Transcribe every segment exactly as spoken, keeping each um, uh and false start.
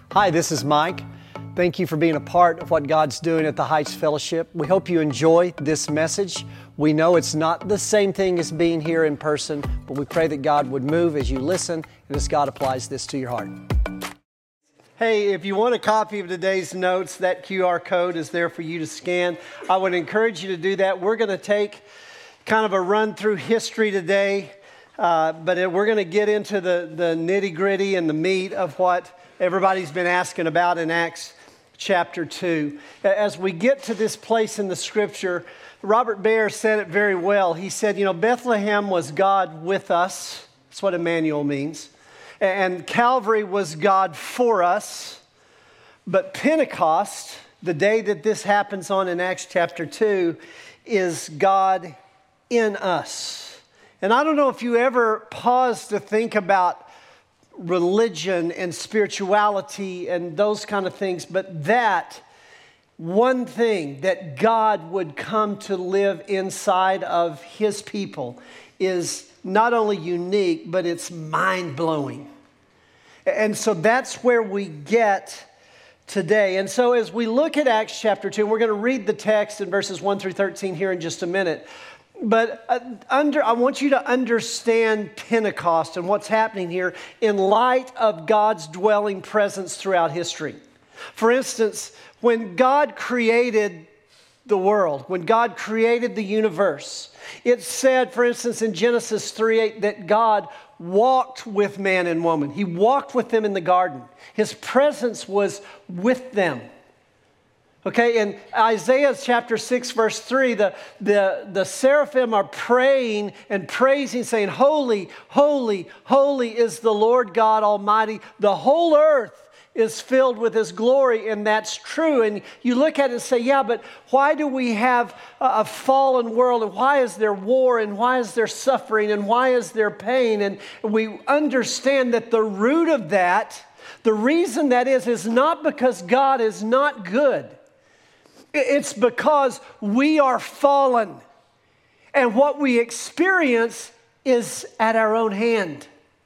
Hi, this is Mike. Thank you for being a part of what God's doing at the Heights Fellowship. We hope you enjoy this message. We know it's not the same thing as being here in person, but we pray that God would move as you listen and as God applies this to your heart. Hey, if you want a copy of today's notes, that Q R code is there for you to scan. I would encourage you to do that. We're going to take kind of a run through history today, uh, but we're going to get into the, the nitty-gritty and the meat of what everybody's been asking about in Acts chapter two. As we get to this place in the scripture, Robert Baer said it very well. He said, you know, Bethlehem was God with us. That's what Emmanuel means. And Calvary was God for us. But Pentecost, the day that this happens on in Acts chapter two, is God in us. And I don't know if you ever pause to think about religion and spirituality and those kind of things, but that one thing that God would come to live inside of His people is not only unique, but it's mind-blowing. And so that's where we get today. And so as we look at Acts chapter two, we're going to read the text in verses one through thirteen here in just a minute. But uh, under, I want you to understand Pentecost and what's happening here in light of God's dwelling presence throughout history. For instance, when God created the world, when God created the universe, it said, for instance, in Genesis three eight, that God walked with man and woman. He walked with them in the garden. His presence was with them. Okay, in Isaiah chapter six, verse three, the, the, the seraphim are praying and praising, saying, holy, holy, holy is the Lord God Almighty. The whole earth is filled with His glory, and that's true. And you look at it and say, yeah, but why do we have a, a fallen world? And why is there war? And why is there suffering? And why is there pain? And we understand that the root of that, the reason that is, is not because God is not good. It's because we are fallen, and what we experience is at our own hand.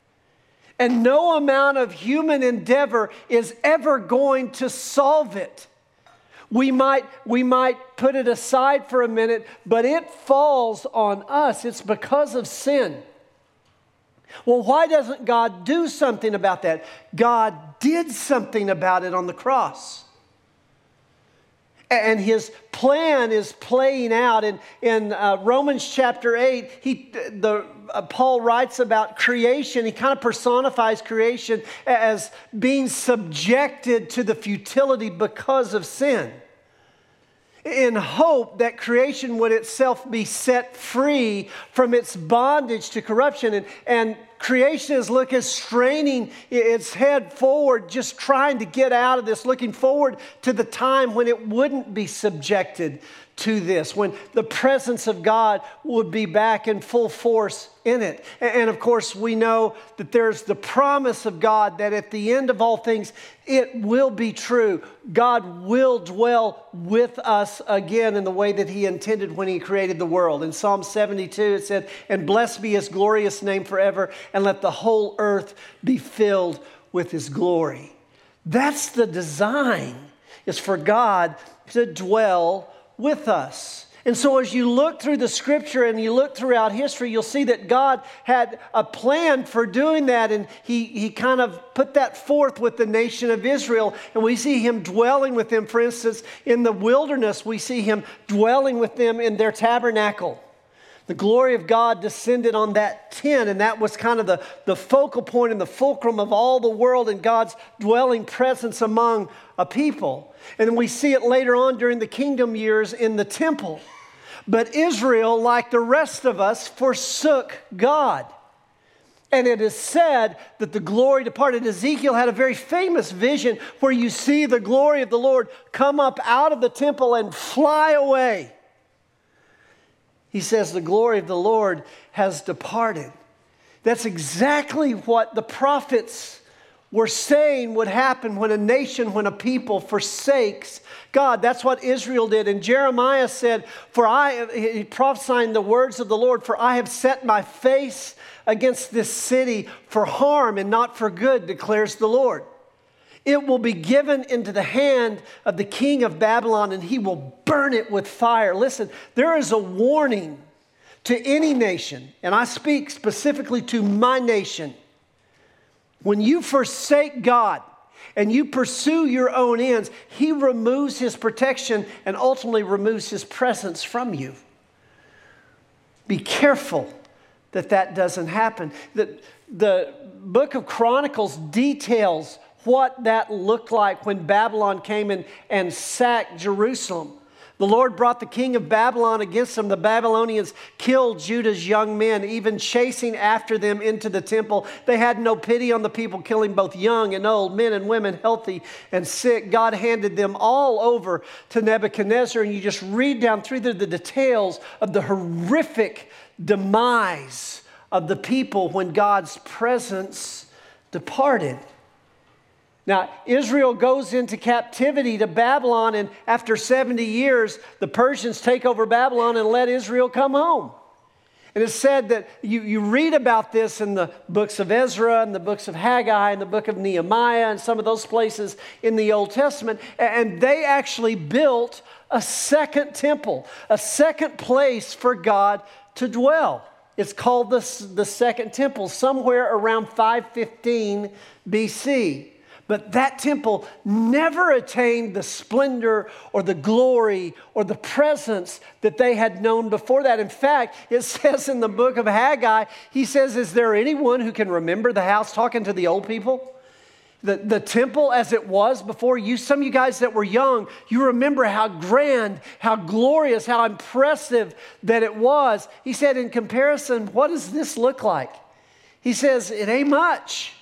And no amount of human endeavor is ever going to solve it. We might, we might put it aside for a minute, but it falls on us. It's because of sin. Well, why doesn't God do something about that? God did something about it on the cross. And His plan is playing out. In, in uh, Romans chapter eight, he, the, uh, Paul writes about creation. He kind of personifies creation as being subjected to the futility because of sin, in hope that creation would itself be set free from its bondage to corruption. And, and creation is looking, straining its head forward, just trying to get out of this, looking forward to the time when it wouldn't be subjected to this, when the presence of God would be back in full force in it. And of course, we know that there's the promise of God that at the end of all things, it will be true. God will dwell with us again in the way that He intended when He created the world. In Psalm seventy-two, it said, and blessed be His glorious name forever, and let the whole earth be filled with His glory. That's the design, is for God to dwell with us. And so as you look through the scripture and you look throughout history, you'll see that God had a plan for doing that. And he, he kind of put that forth with the nation of Israel. And we see Him dwelling with them. For instance, in the wilderness, we see Him dwelling with them in their tabernacle. The glory of God descended on that tent, and that was kind of the, the focal point and the fulcrum of all the world and God's dwelling presence among a people. And then we see it later on during the kingdom years in the temple. But Israel, like the rest of us, forsook God. And it is said that the glory departed. Ezekiel had a very famous vision where you see the glory of the Lord come up out of the temple and fly away. He says the glory of the Lord has departed. That's exactly what the prophets were saying would happen when a nation, when a people forsakes God. That's what Israel did. And Jeremiah said, for I, he prophesying the words of the Lord, for I have set my face against this city for harm and not for good, declares the Lord. It will be given into the hand of the king of Babylon, and he will burn it with fire. Listen, there is a warning to any nation, and I speak specifically to my nation. When you forsake God and you pursue your own ends, he removes his protection and ultimately removes his presence from you. Be careful that that doesn't happen. The, the book of Chronicles details what that looked like when Babylon came in and sacked Jerusalem. The Lord brought the king of Babylon against them. The Babylonians killed Judah's young men, even chasing after them into the temple. They had no pity on the people, killing both young and old, men and women, healthy and sick. God handed them all over to Nebuchadnezzar, and you just read down through the, the details of the horrific demise of the people when God's presence departed. Now, Israel goes into captivity to Babylon, and after seventy years, the Persians take over Babylon and let Israel come home. And it's said that you, you read about this in the books of Ezra and the books of Haggai and the book of Nehemiah and some of those places in the Old Testament, and they actually built a second temple, a second place for God to dwell. It's called the, the Second Temple, somewhere around five fifteen B C. But that temple never attained the splendor or the glory or the presence that they had known before that. In fact, it says in the book of Haggai, he says, is there anyone who can remember the house, talking to the old people? The, the temple as it was before you, some of you guys that were young, you remember how grand, how glorious, how impressive that it was. He said, in comparison, what does this look like? He says, it ain't much.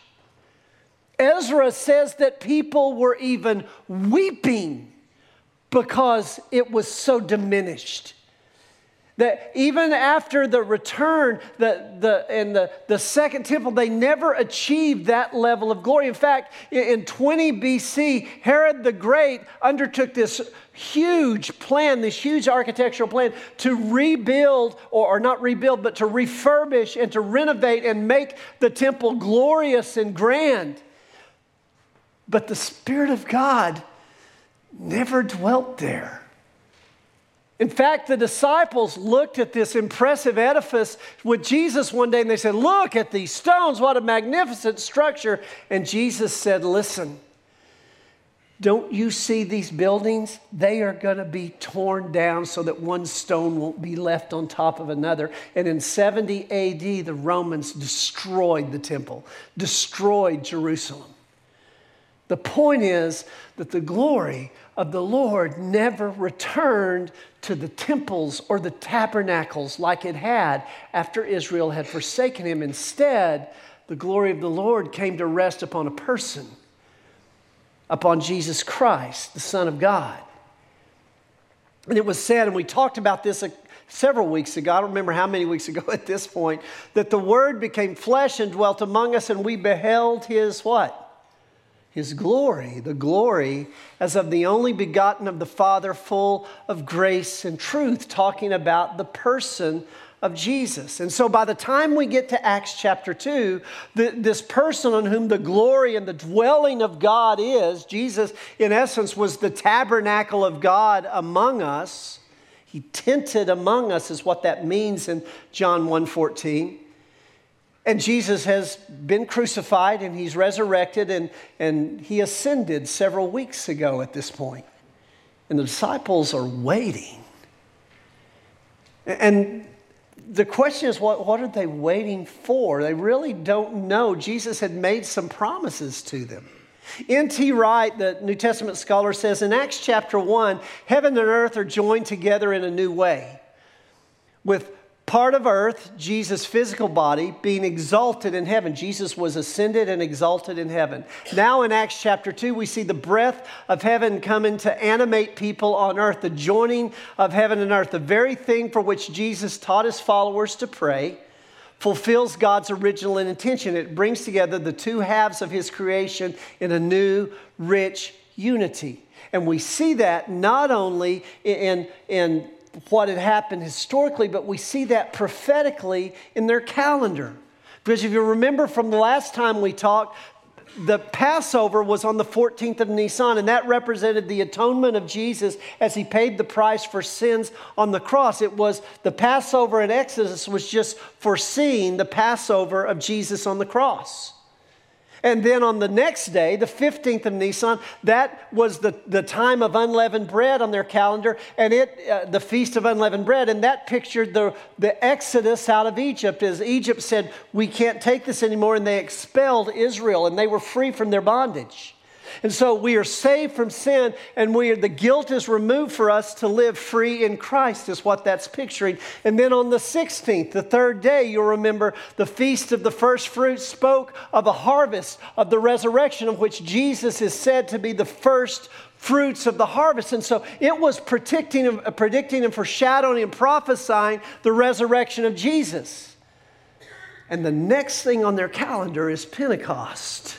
Ezra says that people were even weeping because it was so diminished. That even after the return the, the, and the, the second temple, they never achieved that level of glory. In fact, in twenty B C, Herod the Great undertook this huge plan, this huge architectural plan to rebuild, or, or not rebuild, but to refurbish and to renovate and make the temple glorious and grand. But the Spirit of God never dwelt there. In fact, the disciples looked at this impressive edifice with Jesus one day and they said, look at these stones, what a magnificent structure. And Jesus said, listen, don't you see these buildings? They are going to be torn down so that one stone won't be left on top of another. And in seventy A D, the Romans destroyed the temple, destroyed Jerusalem. The point is that the glory of the Lord never returned to the temples or the tabernacles like it had after Israel had forsaken him. Instead, the glory of the Lord came to rest upon a person, upon Jesus Christ, the Son of God. And it was said, and we talked about this a, several weeks ago, I don't remember how many weeks ago at this point, that the Word became flesh and dwelt among us, and we beheld His what? His glory, the glory as of the only begotten of the Father, full of grace and truth, talking about the person of Jesus. And so by the time we get to Acts chapter two, the, this person on whom the glory and the dwelling of God is, Jesus in essence was the tabernacle of God among us. He tented among us is what that means in John one fourteen. And Jesus has been crucified and He's resurrected and, and He ascended several weeks ago at this point. And the disciples are waiting. And the question is, what, what are they waiting for? They really don't know. Jesus had made some promises to them. N T Wright, the New Testament scholar, says in Acts chapter one, heaven and earth are joined together in a new way, with part of earth, Jesus' physical body, being exalted in heaven. Jesus was ascended and exalted in heaven. Now in Acts chapter two, we see the breath of heaven coming to animate people on earth, the joining of heaven and earth, the very thing for which Jesus taught His followers to pray, fulfills God's original intention. It brings together the two halves of His creation in a new, rich unity. And we see that not only in, in what had happened historically, but we see that prophetically in their calendar. Because if you remember from the last time we talked, the Passover was on the fourteenth of Nisan, and that represented the atonement of Jesus as he paid the price for sins on the cross. It was the Passover in Exodus was just foreseeing the Passover of Jesus on the cross. And then on the next day, the fifteenth of Nisan, that was the, the time of unleavened bread on their calendar, and it uh, the Feast of Unleavened Bread, and that pictured the, the exodus out of Egypt, as Egypt said, we can't take this anymore, and they expelled Israel, and they were free from their bondage. And so we are saved from sin, and we are, the guilt is removed for us to live free in Christ, is what that's picturing. And then on the sixteenth, the third day, you'll remember the Feast of the First Fruits spoke of a harvest, of the resurrection, of which Jesus is said to be the first fruits of the harvest. And so it was predicting, predicting and foreshadowing and prophesying the resurrection of Jesus. And the next thing on their calendar is Pentecost.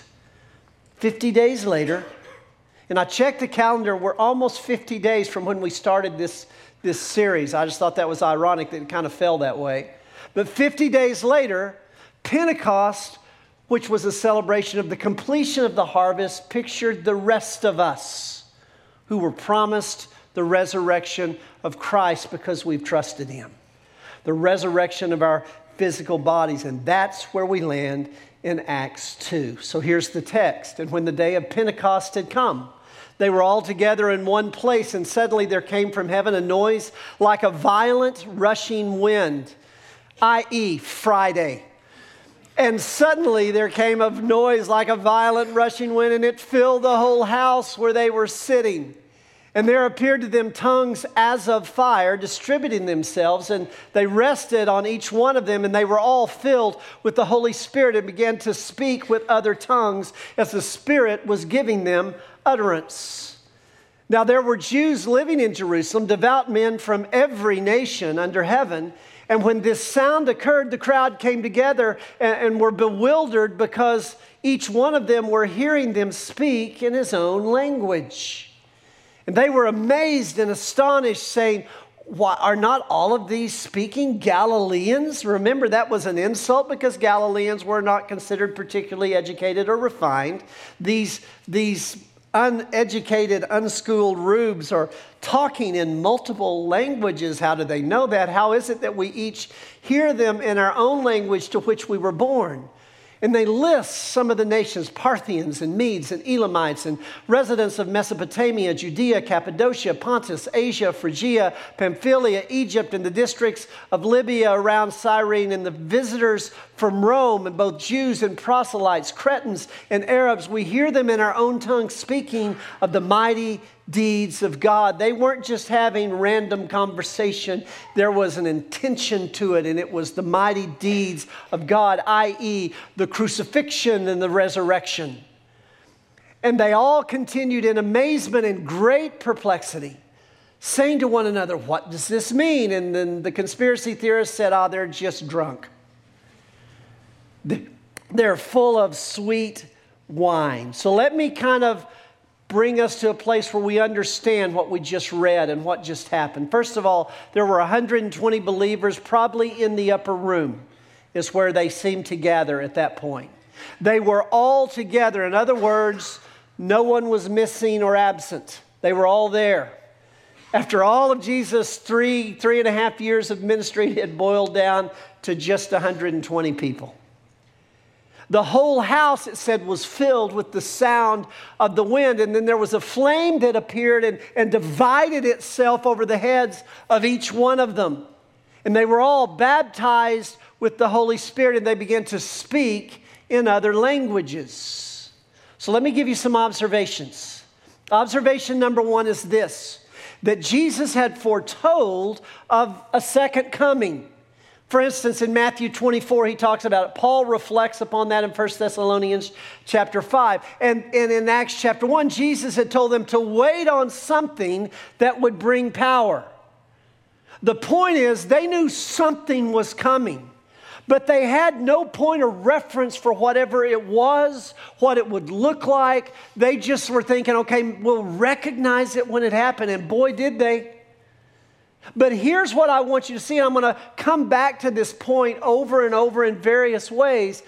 fifty days later, and I checked the calendar, we're almost fifty days from when we started this, this series. I just thought that was ironic that it kind of fell that way. But fifty days later, Pentecost, which was a celebration of the completion of the harvest, pictured the rest of us who were promised the resurrection of Christ because we've trusted Him. The resurrection of our physical bodies, and that's where we land in Acts two. So here's the text. And when the day of Pentecost had come, they were all together in one place, and suddenly there came from heaven a noise like a violent rushing wind, that is. Friday. And suddenly there came a noise like a violent rushing wind, and it filled the whole house where they were sitting. And there appeared to them tongues as of fire, distributing themselves, and they rested on each one of them, and they were all filled with the Holy Spirit and began to speak with other tongues as the Spirit was giving them utterance. Now there were Jews living in Jerusalem, devout men from every nation under heaven. And when this sound occurred, the crowd came together and, and were bewildered because each one of them were hearing them speak in his own language. And they were amazed and astonished, saying, "Why, are not all of these speaking Galileans?" Remember, that was an insult because Galileans were not considered particularly educated or refined. These, these uneducated, unschooled rubes are talking in multiple languages. How do they know that? How is it that we each hear them in our own language to which we were born? And they list some of the nations, Parthians and Medes and Elamites and residents of Mesopotamia, Judea, Cappadocia, Pontus, Asia, Phrygia, Pamphylia, Egypt, and the districts of Libya around Cyrene, and the visitors from Rome, and both Jews and proselytes, Cretans and Arabs. We hear them in our own tongue speaking of the mighty deeds of God. They weren't just having random conversation. There was an intention to it, and it was the mighty deeds of God, that is the crucifixion and the resurrection. And they all continued in amazement and great perplexity, saying to one another, "What does this mean?" And then the conspiracy theorists said, "Ah, they're just drunk. They're full of sweet wine." So let me kind of bring us to a place where we understand what we just read and what just happened. First of all, there were one hundred twenty believers probably in the upper room is where they seemed to gather at that point. They were all together. In other words, no one was missing or absent. They were all there. After all of Jesus' three, three and a half years of ministry, it had boiled down to just one hundred twenty people. The whole house, it said, was filled with the sound of the wind. And then there was a flame that appeared and, and divided itself over the heads of each one of them. And they were all baptized with the Holy Spirit, and they began to speak in other languages. So let me give you some observations. Observation number one is this, that Jesus had foretold of a second coming. For instance, in Matthew twenty-four, he talks about it. Paul reflects upon that in First Thessalonians chapter five. And, and in Acts chapter one, Jesus had told them to wait on something that would bring power. The point is, they knew something was coming, but they had no point of reference for whatever it was, what it would look like. They just were thinking, okay, we'll recognize it when it happened. And boy, did they. But here's what I want you to see. I'm going to come back to this point over and over in various ways.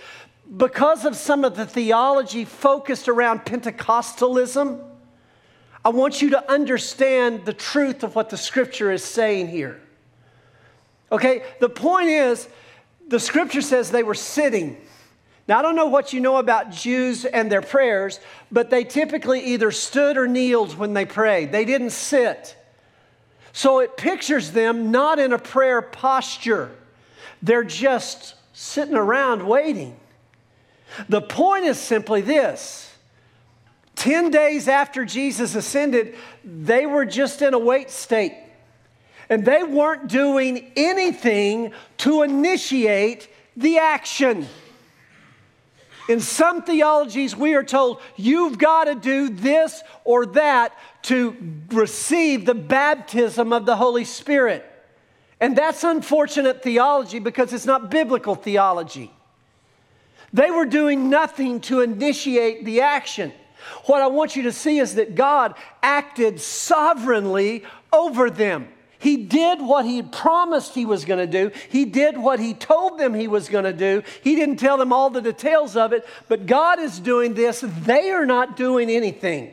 because of some of the theology focused around Pentecostalism, I want you to understand the truth of what the Scripture is saying here. Okay, the point is, the Scripture says they were sitting. Now, I don't know what you know about Jews and their prayers, but they typically either stood or kneeled when they prayed. They didn't sit. So it pictures them not in a prayer posture. They're just sitting around waiting. The point is simply this. Ten days after Jesus ascended, they were just in a wait state. And they weren't doing anything to initiate the action. In some theologies, we are told you've got to do this or that to receive the baptism of the Holy Spirit. And that's unfortunate theology because it's not biblical theology. They were doing nothing to initiate the action. What I want you to see is that God acted sovereignly over them. He did what he promised he was going to do. He did what he told them he was going to do. He didn't tell them all the details of it, but God is doing this. They are not doing anything.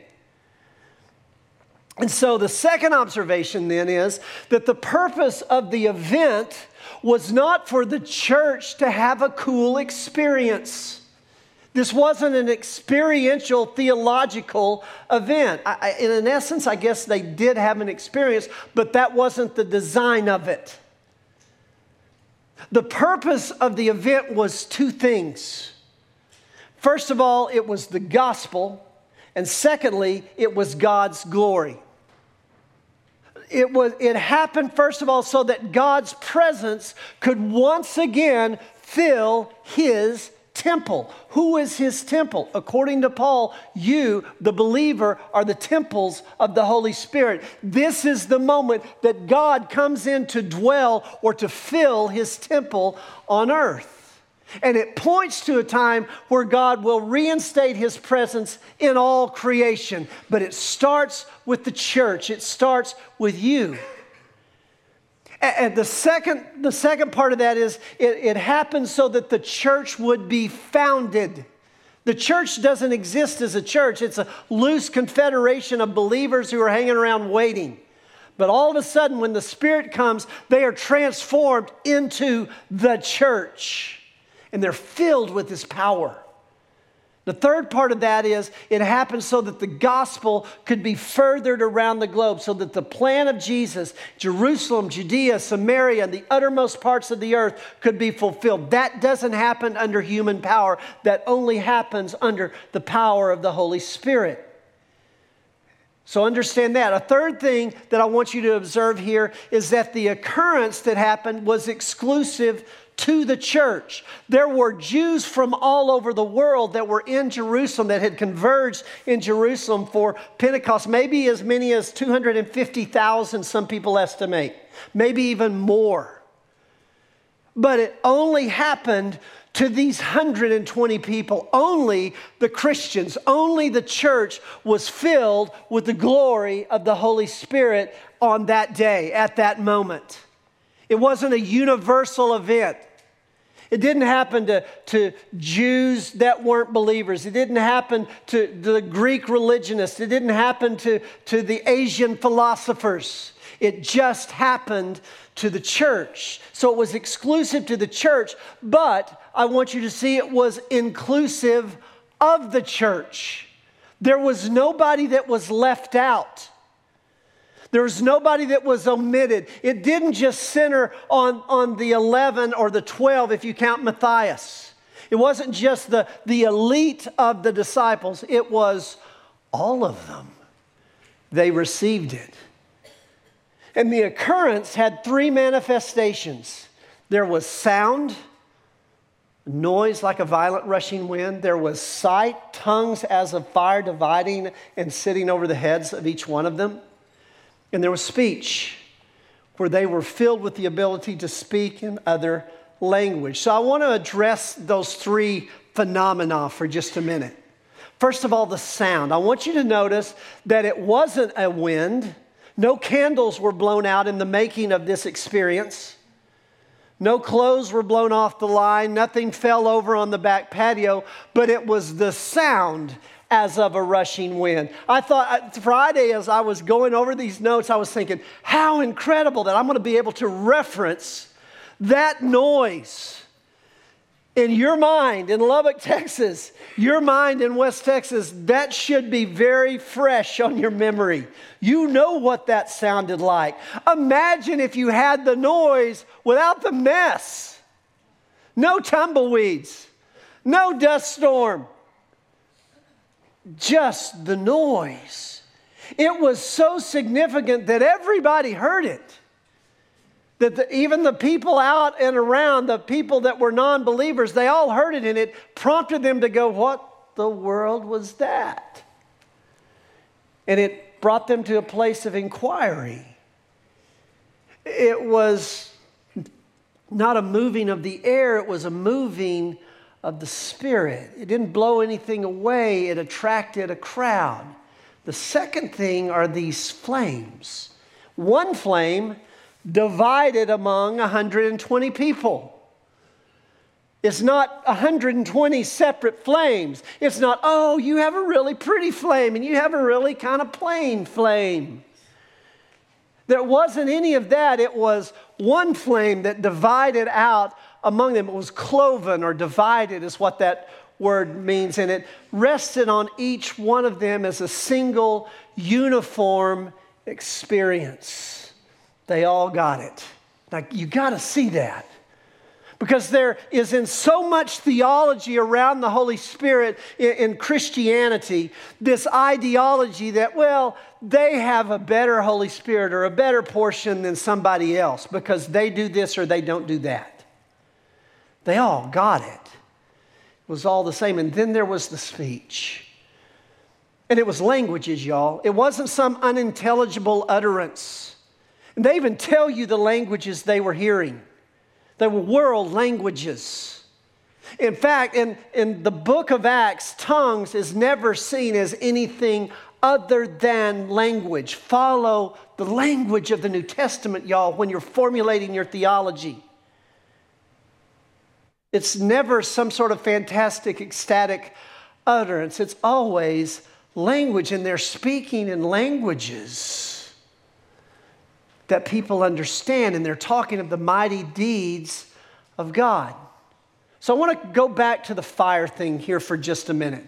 And so the second observation then is that the purpose of the event was not for the church to have a cool experience. This wasn't an experiential theological event. I, I, in essence, I guess they did have an experience, but that wasn't the design of it. The purpose of the event was two things. First of all, it was the gospel, and secondly, it was God's glory. It was, it happened, first of all, so that God's presence could once again fill his temple. Who is his temple? According to Paul, you, the believer, are the temples of the Holy Spirit. This is the moment that God comes in to dwell or to fill his temple on earth. And it points to a time where God will reinstate his presence in all creation. But it starts with the church. It starts with you. And the second, the second part of that is it, it happens so that the church would be founded. The church doesn't exist as a church. It's a loose confederation of believers who are hanging around waiting. But all of a sudden, when the Spirit comes, they are transformed into the church. And they're filled with His power. The third part of that is it happens so that the gospel could be furthered around the globe, so that the plan of Jesus, Jerusalem, Judea, Samaria, and the uttermost parts of the earth could be fulfilled. That doesn't happen under human power. That only happens under the power of the Holy Spirit. So understand that. A third thing that I want you to observe here is that the occurrence that happened was exclusive to the church. There were Jews from all over the world that were in Jerusalem, that had converged in Jerusalem for Pentecost. Maybe as many as two hundred fifty thousand, some people estimate. Maybe even more. But it only happened to these one hundred twenty people. Only the Christians, only the church was filled with the glory of the Holy Spirit on that day, at that moment. It wasn't a universal event. It didn't happen to, to Jews that weren't believers. It didn't happen to the Greek religionists. It didn't happen to, to the Asian philosophers. It just happened to the church. So it was exclusive to the church, but I want you to see it was inclusive of the church. There was nobody that was left out. There was nobody that was omitted. It didn't just center on, on the eleven or the twelve if you count Matthias. It wasn't just the, the elite of the disciples. It was all of them. They received it. And the occurrence had three manifestations. There was sound, noise like a violent rushing wind. There was sight, tongues as of fire dividing and sitting over the heads of each one of them. And there was speech, where they were filled with the ability to speak in other language. So I want to address those three phenomena for just a minute. First of all, the sound. I want you to notice that it wasn't a wind. No candles were blown out in the making of this experience. No clothes were blown off the line. Nothing fell over on the back patio, but it was the sound as of a rushing wind. I thought Friday, as I was going over these notes, I was thinking, how incredible that I'm going to be able to reference that noise in your mind in Lubbock, Texas, your mind in West Texas. That should be very fresh on your memory. You know what that sounded like. Imagine if you had the noise without the mess. No tumbleweeds, no dust storm. Just the noise. It was so significant that everybody heard it. That the, even the people out and around, the people that were non-believers, they all heard it, and it prompted them to go, what the world was that? And it brought them to a place of inquiry. It was not a moving of the air, it was a moving of the Spirit. It didn't blow anything away. It attracted a crowd. The second thing are these flames. One flame divided among one hundred twenty people. It's not one hundred twenty separate flames. It's not, oh, you have a really pretty flame and you have a really kind of plain flame. There wasn't any of that. It was one flame that divided out among them. It was cloven or divided is what that word means. And it rested on each one of them as a single uniform experience. They all got it. Now, you got to see that. Because there is in so much theology around the Holy Spirit in, in Christianity, this ideology that, well, they have a better Holy Spirit or a better portion than somebody else because they do this or they don't do that. They all got it. It was all the same. And then there was the speech. And it was languages, y'all. It wasn't some unintelligible utterance. And they even tell you the languages they were hearing. They were world languages. In fact, in, in the book of Acts, tongues is never seen as anything other than language. Follow the language of the New Testament, y'all, when you're formulating your theology. It's never some sort of fantastic, ecstatic utterance. It's always language, and they're speaking in languages that people understand, and they're talking of the mighty deeds of God. So I want to go back to the fire thing here for just a minute.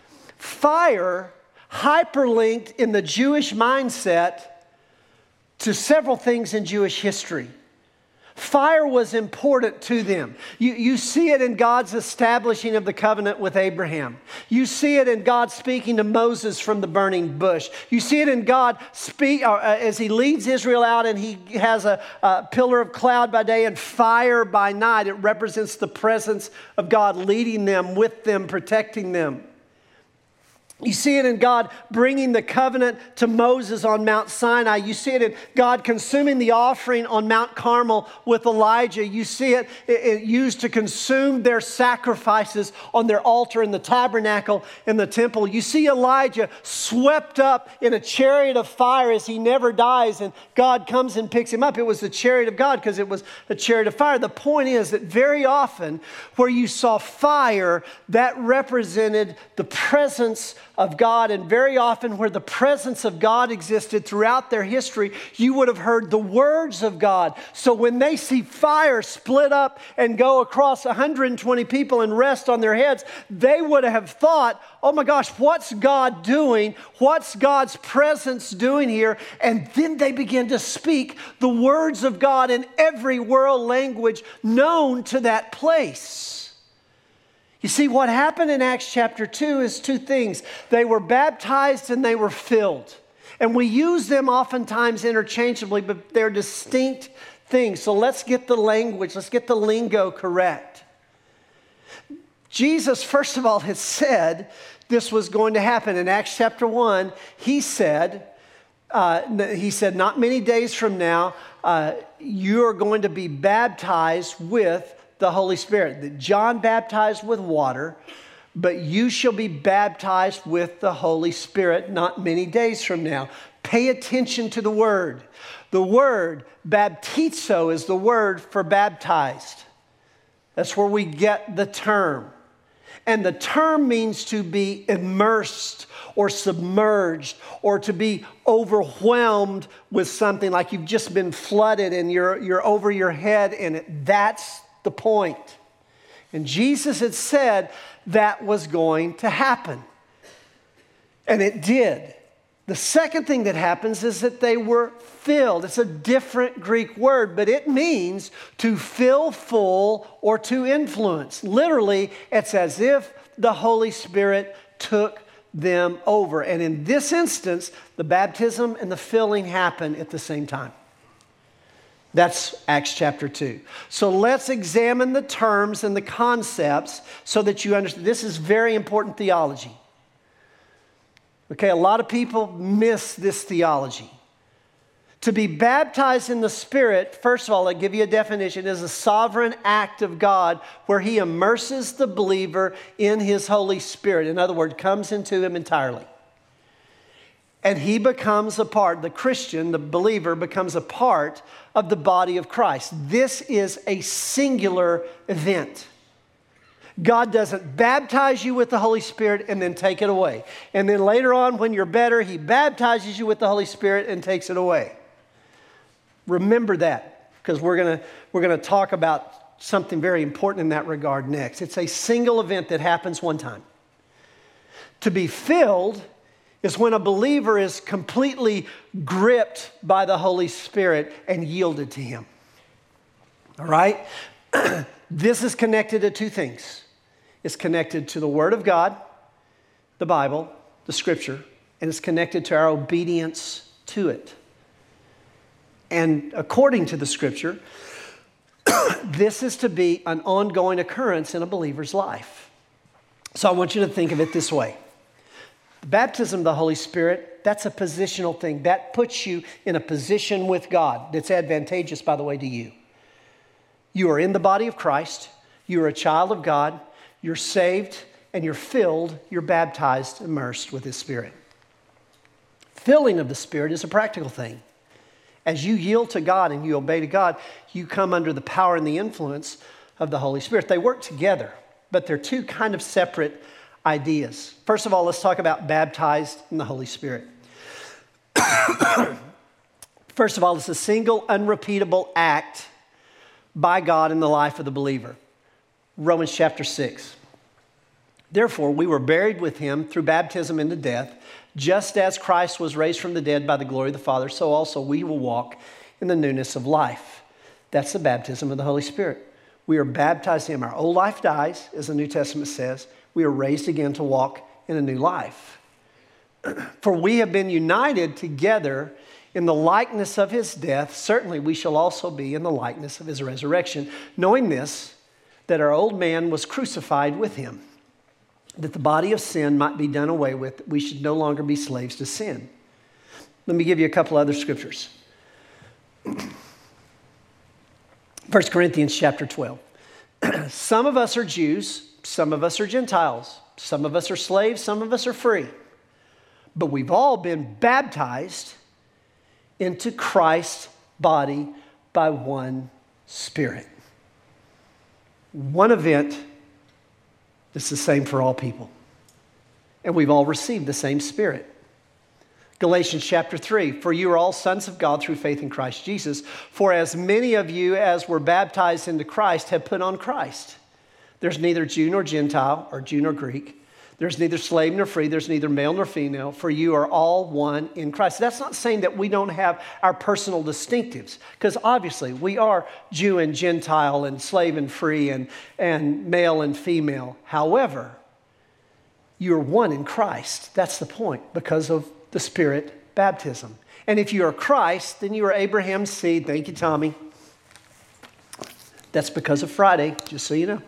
Fire hyperlinked in the Jewish mindset to several things in Jewish history. Fire was important to them. You, you see it in God's establishing of the covenant with Abraham. You see it in God speaking to Moses from the burning bush. You see it in God speak uh, as he leads Israel out, and he has a, a pillar of cloud by day and fire by night. It represents the presence of God leading them, with them, protecting them. You see it in God bringing the covenant to Moses on Mount Sinai. You see it in God consuming the offering on Mount Carmel with Elijah. You see it, it used to consume their sacrifices on their altar in the tabernacle in the temple. You see Elijah swept up in a chariot of fire as he never dies, and God comes and picks him up. It was the chariot of God because it was a chariot of fire. The point is that very often where you saw fire, that represented the presence of God, and very often where the presence of God existed throughout their history, you would have heard the words of God. So when they see fire split up and go across one hundred twenty people and rest on their heads, they would have thought, oh my gosh, what's God doing? What's God's presence doing here? And then they begin to speak the words of God in every world language known to that place. You see, what happened in Acts chapter two is two things. They were baptized and they were filled. And we use them oftentimes interchangeably, but they're distinct things. So let's get the language, let's get the lingo correct. Jesus, first of all, has said this was going to happen. In Acts chapter one, he said, uh, he said, not many days from now, uh, you are going to be baptized with the Holy Spirit. That John baptized with water, but you shall be baptized with the Holy Spirit not many days from now. Pay attention to the word. The word baptizo is the word for baptized. That's where we get the term. And the term means to be immersed or submerged or to be overwhelmed with something, like you've just been flooded and you're, you're over your head in it. That's the point. And Jesus had said that was going to happen. And it did. The second thing that happens is that they were filled. It's a different Greek word, but it means to fill full or to influence. Literally, it's as if the Holy Spirit took them over. And in this instance, the baptism and the filling happen at the same time. That's Acts chapter two. So let's examine the terms and the concepts so that you understand. This is very important theology. Okay, a lot of people miss this theology. To be baptized in the Spirit, first of all, I'll give you a definition, is a sovereign act of God where He immerses the believer in His Holy Spirit. In other words, comes into him entirely. And he becomes a part, the Christian, the believer, becomes a part of the body of Christ. This is a singular event. God doesn't baptize you with the Holy Spirit and then take it away. And then later on, when you're better, He baptizes you with the Holy Spirit and takes it away. Remember that, because we're going to we're going to talk about something very important in that regard next. It's a single event that happens one time. To be filled is when a believer is completely gripped by the Holy Spirit and yielded to Him. All right? This is connected to two things. It's connected to the Word of God, the Bible, the Scripture, and it's connected to our obedience to it. And according to the Scripture, this is to be an ongoing occurrence in a believer's life. So I want you to think of it this way. The baptism of the Holy Spirit, that's a positional thing. That puts you in a position with God that's advantageous, by the way, to you. You are in the body of Christ. You are a child of God. You're saved and you're filled. You're baptized, immersed with His Spirit. Filling of the Spirit is a practical thing. As you yield to God and you obey to God, you come under the power and the influence of the Holy Spirit. They work together, but they're two kind of separate ideas. First of all, let's talk about baptized in the Holy Spirit. First of all, it's a single, unrepeatable act by God in the life of the believer. Romans chapter six. Therefore, we were buried with Him through baptism into death, just as Christ was raised from the dead by the glory of the Father, so also we will walk in the newness of life. That's the baptism of the Holy Spirit. We are baptized in Him. Our old life dies, as the New Testament says. We are raised again to walk in a new life. For we have been united together in the likeness of His death. Certainly we shall also be in the likeness of His resurrection, knowing this, that our old man was crucified with Him, that the body of sin might be done away with. We should no longer be slaves to sin. Let me give you a couple other scriptures. First Corinthians chapter twelve. Some of us are Jews, some of us are Gentiles, some of us are slaves, some of us are free. But we've all been baptized into Christ's body by one Spirit. One event that's the same for all people. And we've all received the same Spirit. Galatians chapter three, for you are all sons of God through faith in Christ Jesus. For as many of you as were baptized into Christ have put on Christ. There's neither Jew nor Gentile, or Jew nor Greek. There's neither slave nor free. There's neither male nor female. For you are all one in Christ. That's not saying that we don't have our personal distinctives, because obviously we are Jew and Gentile and slave and free and, and male and female. However, you're one in Christ. That's the point, because of the Spirit baptism. And if you are Christ, then you are Abraham's seed. Thank you, Tommy. That's because of Friday, just so you know.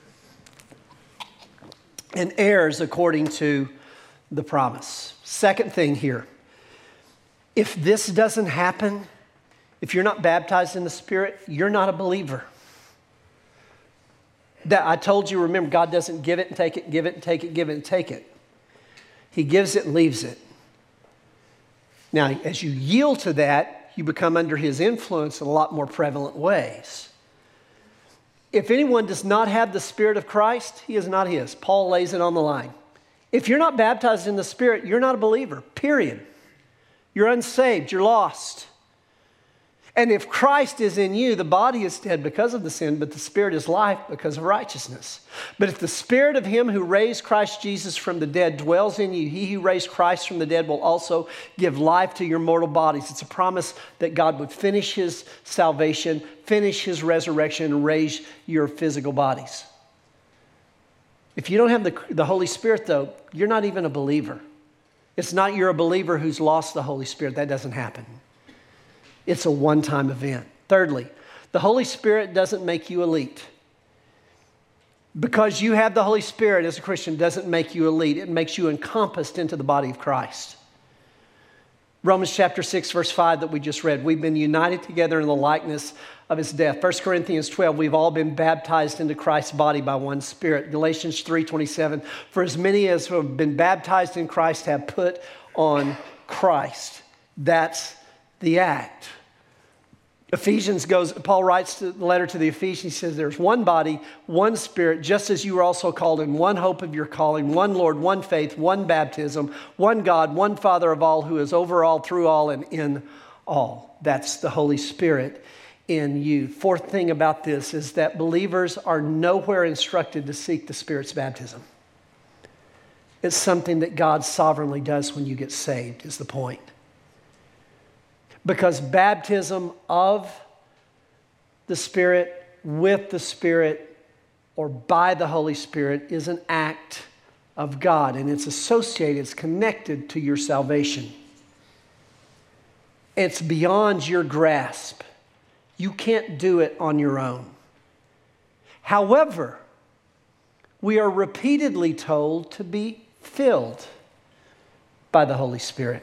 And heirs according to the promise. Second thing here, if this doesn't happen, if you're not baptized in the Spirit, you're not a believer. That I told you, remember, God doesn't give it and take it, give it and take it, give it and take it. He gives it and leaves it. Now, as you yield to that, you become under His influence in a lot more prevalent ways. If anyone does not have the Spirit of Christ, he is not His. Paul lays it on the line. If you're not baptized in the Spirit, you're not a believer, period. You're unsaved, you're lost. And if Christ is in you, the body is dead because of the sin, but the Spirit is life because of righteousness. But if the Spirit of Him who raised Christ Jesus from the dead dwells in you, He who raised Christ from the dead will also give life to your mortal bodies. It's a promise that God would finish His salvation, finish His resurrection, and raise your physical bodies. If you don't have the, the Holy Spirit, though, you're not even a believer. It's not you're a believer who's lost the Holy Spirit. That doesn't happen. It's a one-time event. Thirdly, the Holy Spirit doesn't make you elite. Because you have the Holy Spirit as a Christian doesn't make you elite. It makes you encompassed into the body of Christ. Romans chapter six, verse five that we just read. We've been united together in the likeness of His death. First Corinthians twelve, we've all been baptized into Christ's body by one Spirit. Galatians three twenty-seven, for as many as have been baptized in Christ have put on Christ. That's the act. Ephesians goes, Paul writes the letter to the Ephesians, he says, there's one body, one Spirit, just as you were also called in one hope of your calling, one Lord, one faith, one baptism, one God, one Father of all, who is over all, through all, and in all. That's the Holy Spirit in you. Fourth thing about this is that believers are nowhere instructed to seek the Spirit's baptism. It's something that God sovereignly does when you get saved, is the point. Because baptism of the Spirit, with the Spirit, or by the Holy Spirit is an act of God. And it's associated, it's connected to your salvation. It's beyond your grasp. You can't do it on your own. However, we are repeatedly told to be filled by the Holy Spirit.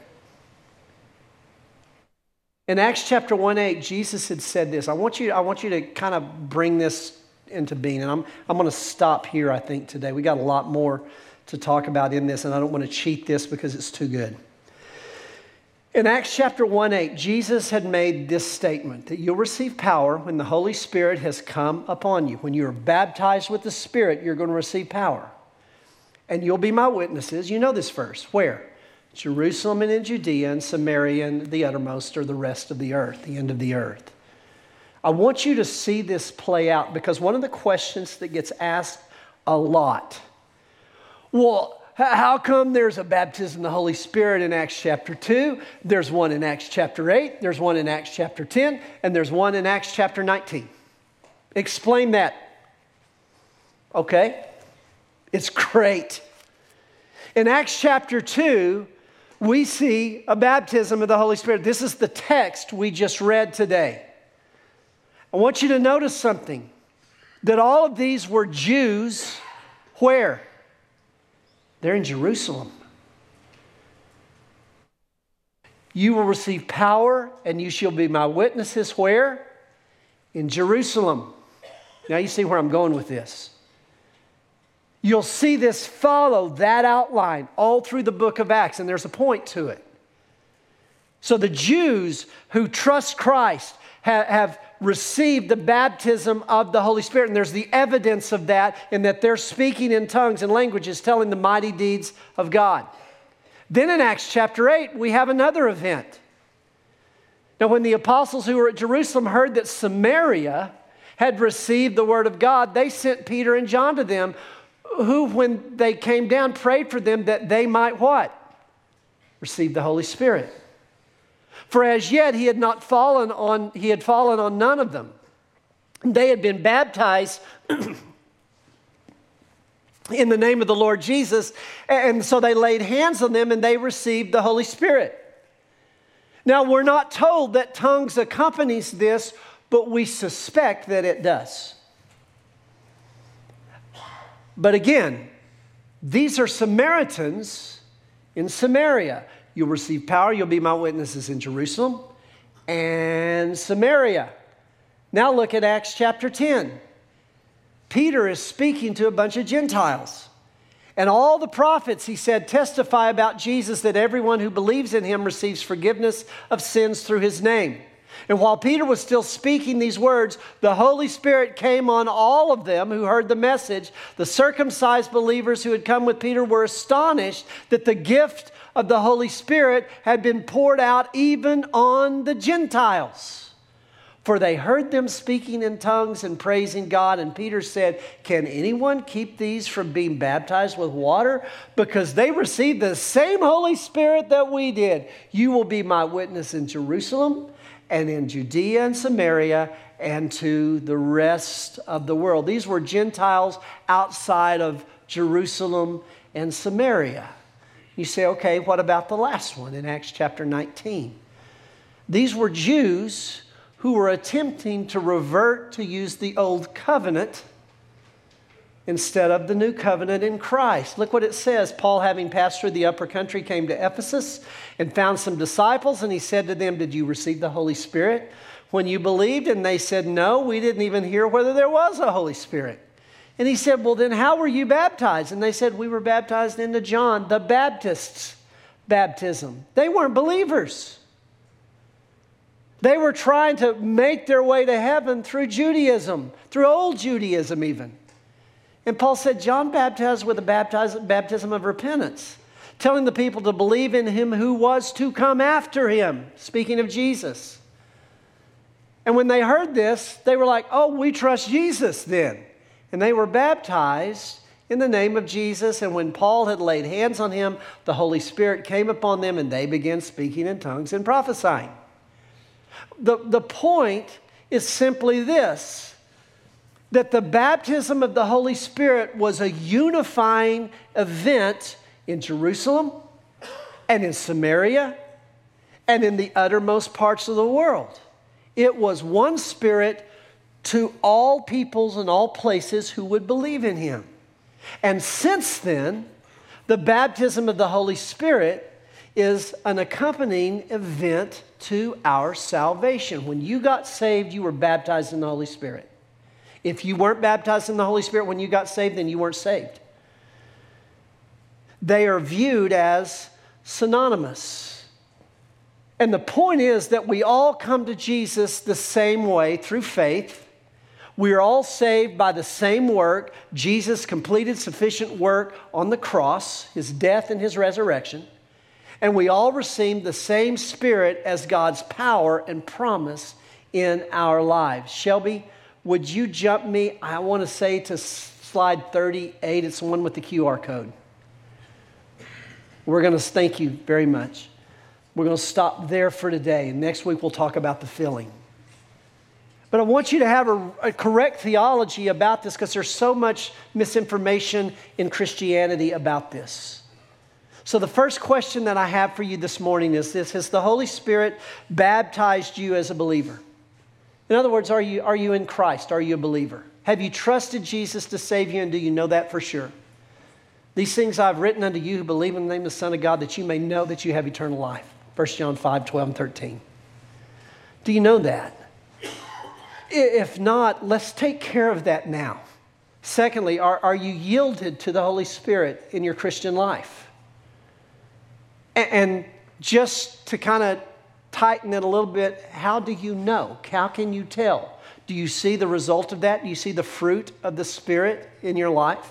In Acts chapter one eight, Jesus had said this. I want you, I want you to kind of bring this into being. And I'm, I'm going to stop here, I think, today. We got a lot more to talk about in this, and I don't want to cheat this because it's too good. In Acts chapter one eight, Jesus had made this statement, that you'll receive power when the Holy Spirit has come upon you. When you're baptized with the Spirit, you're going to receive power. And you'll be my witnesses. You know this verse. Where? Jerusalem and in Judea and Samaria and the uttermost, or the rest of the earth, the end of the earth. I want you to see this play out, because one of the questions that gets asked a lot, well, how come there's a baptism of the Holy Spirit in Acts chapter two, there's one in Acts chapter eight, there's one in Acts chapter ten, and there's one in Acts chapter nineteen? Explain that. Okay? It's great. In Acts chapter two, we see a baptism of the Holy Spirit. This is the text we just read today. I want you to notice something, that all of these were Jews. Where? They're in Jerusalem. You will receive power, and you shall be my witnesses. Where? In Jerusalem. Now you see where I'm going with this. You'll see this follow that outline all through the book of Acts, and there's a point to it. So the Jews who trust Christ have, have received the baptism of the Holy Spirit, and there's the evidence of that in that they're speaking in tongues and languages, telling the mighty deeds of God. Then in Acts chapter eight, we have another event. Now, when the apostles who were at Jerusalem heard that Samaria had received the word of God, they sent Peter and John to them, who, when they came down, prayed for them that they might what? Receive the Holy Spirit. For as yet he had not fallen on, he had fallen on none of them. They had been baptized in the name of the Lord Jesus, and so they laid hands on them and they received the Holy Spirit. Now, we're not told that tongues accompanies this, but we suspect that it does. But again, these are Samaritans in Samaria. You'll receive power. You'll be my witnesses in Jerusalem and Samaria. Now look at Acts chapter ten. Peter is speaking to a bunch of Gentiles. And all the prophets, he said, testify about Jesus that everyone who believes in him receives forgiveness of sins through his name. And while Peter was still speaking these words, the Holy Spirit came on all of them who heard the message. The circumcised believers who had come with Peter were astonished that the gift of the Holy Spirit had been poured out even on the Gentiles. For they heard them speaking in tongues and praising God. And Peter said, can anyone keep these from being baptized with water? Because they received the same Holy Spirit that we did. You will be my witness in Jerusalem and in Judea and Samaria and to the rest of the world. These were Gentiles outside of Jerusalem and Samaria. You say, okay, what about the last one in Acts chapter nineteen? These were Jews who were attempting to revert to use the old covenant instead of the new covenant in Christ. Look what it says. Paul, having passed through the upper country, came to Ephesus and found some disciples, and he said to them, did you receive the Holy Spirit when you believed? And they said, no, we didn't even hear whether there was a Holy Spirit. And he said, well, then how were you baptized? And they said, we were baptized into John the Baptist's baptism. They weren't believers. They were trying to make their way to heaven through Judaism, through old Judaism even. And Paul said, John baptized with a baptism of repentance, telling the people to believe in him who was to come after him, speaking of Jesus. And when they heard this, they were like, oh, we trust Jesus then. And they were baptized in the name of Jesus. And when Paul had laid hands on him, the Holy Spirit came upon them and they began speaking in tongues and prophesying. The, the point is simply this, that the baptism of the Holy Spirit was a unifying event in Jerusalem and in Samaria and in the uttermost parts of the world. It was one Spirit to all peoples and all places who would believe in him. And since then, the baptism of the Holy Spirit is an accompanying event to our salvation. When you got saved, you were baptized in the Holy Spirit. If you weren't baptized in the Holy Spirit when you got saved, then you weren't saved. They are viewed as synonymous. And the point is that we all come to Jesus the same way through faith. We are all saved by the same work. Jesus completed sufficient work on the cross, his death and his resurrection. And we all receive the same Spirit as God's power and promise in our lives. Shelby, would you jump me? I want to say to slide thirty-eight. It's the one with the Q R code. We're going to thank you very much. We're going to stop there for today. And next week we'll talk about the filling. But I want you to have a, a correct theology about this because there's so much misinformation in Christianity about this. So the first question that I have for you this morning is this: has the Holy Spirit baptized you as a believer? In other words, are you, are you in Christ? Are you a believer? Have you trusted Jesus to save you, and do you know that for sure? These things I've written unto you who believe in the name of the Son of God, that you may know that you have eternal life. First John five, twelve, and thirteen. Do you know that? If not, let's take care of that now. Secondly, are, are you yielded to the Holy Spirit in your Christian life? And just to kind of tighten it a little bit, how do you know? How can you tell? Do you see the result of that? Do you see the fruit of the Spirit in your life?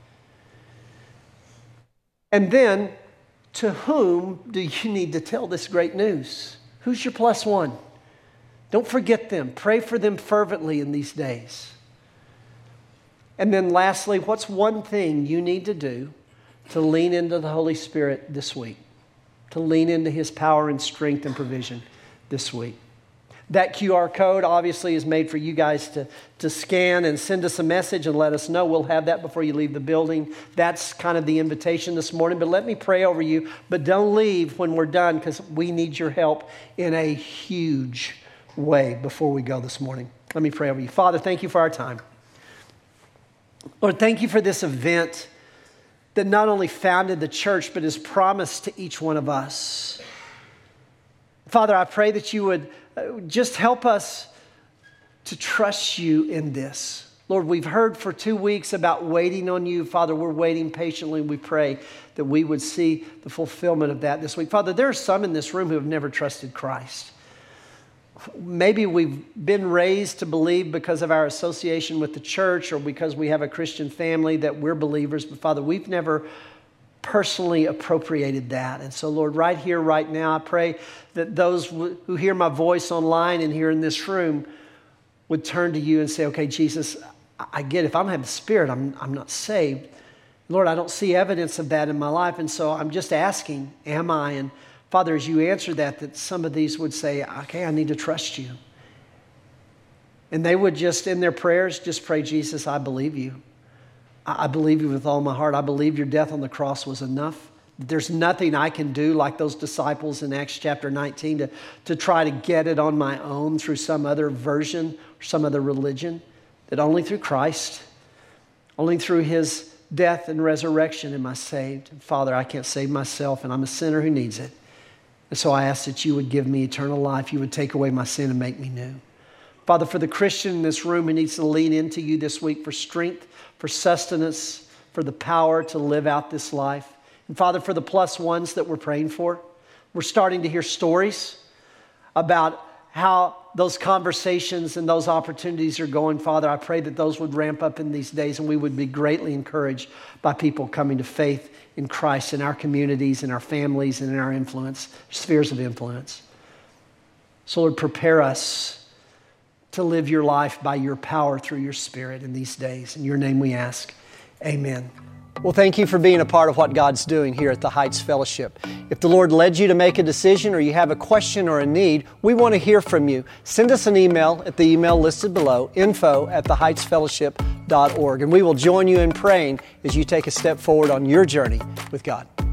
And then, to whom do you need to tell this great news? Who's your plus one? Don't forget them. Pray for them fervently in these days. And then lastly, what's one thing you need to do to lean into the Holy Spirit this week? To lean into his power and strength and provision this week. That Q R code obviously is made for you guys to, to scan and send us a message and let us know. We'll have that before you leave the building. That's kind of the invitation this morning. But let me pray over you. But don't leave when we're done, because we need your help in a huge way before we go this morning. Let me pray over you. Father, thank you for our time. Lord, thank you for this event that not only founded the church, but is promised to each one of us. Father, I pray that you would just help us to trust you in this. Lord, we've heard for two weeks about waiting on you. Father, we're waiting patiently. We pray that we would see the fulfillment of that this week. Father, there are some in this room who have never trusted Christ. Maybe we've been raised to believe because of our association with the church or because we have a Christian family that we're believers. But Father, we've never personally appropriated that. And so, Lord, right here, right now, I pray that those who hear my voice online and here in this room would turn to you and say, okay, Jesus, I get it. If I don't have the Spirit, I'm, I'm not saved. Lord, I don't see evidence of that in my life. And so I'm just asking, am I? And Father, as you answer that, that some of these would say, okay, I need to trust you. And they would just, in their prayers, just pray, Jesus, I believe you. I, I believe you with all my heart. I believe your death on the cross was enough. There's nothing I can do like those disciples in Acts chapter nineteen to, to try to get it on my own through some other version or some other religion. That only through Christ, only through his death and resurrection am I saved. And Father, I can't save myself, and I'm a sinner who needs it. And so I ask that you would give me eternal life. You would take away my sin and make me new. Father, for the Christian in this room who needs to lean into you this week for strength, for sustenance, for the power to live out this life. And Father, for the plus ones that we're praying for, we're starting to hear stories about how those conversations and those opportunities are going. Father, I pray that those would ramp up in these days and we would be greatly encouraged by people coming to faith in Christ in our communities, in our families, and in our influence, spheres of influence. So Lord, prepare us to live your life by your power through your Spirit in these days. In your name we ask, amen. Well, thank you for being a part of what God's doing here at the Heights Fellowship. If the Lord led you to make a decision or you have a question or a need, we want to hear from you. Send us an email at the email listed below, info at the heights fellowship dot org, and we will join you in praying as you take a step forward on your journey with God.